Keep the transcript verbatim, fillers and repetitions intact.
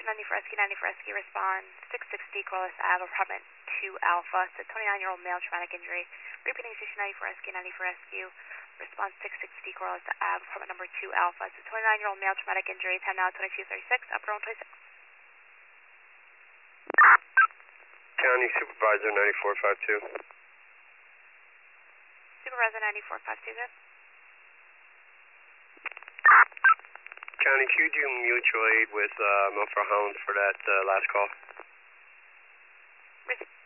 ninety for Rescue, ninety for Rescue, respond six sixty Corliss Ave, apartment two Alpha. It's a twenty-nine-year-old male, traumatic injury. Repeating station ninety for Rescue, ninety for Rescue, respond six sixty Corliss Ave, apartment number two Alpha. It's a twenty-nine-year-old male, traumatic injury. Time now twenty-two thirty-six, upper one twenty-six. County Supervisor ninety-four five two. Supervisor ninety-four five two, good. County, could you mutual aid with uh, Milford Hound for that uh, last call? Received.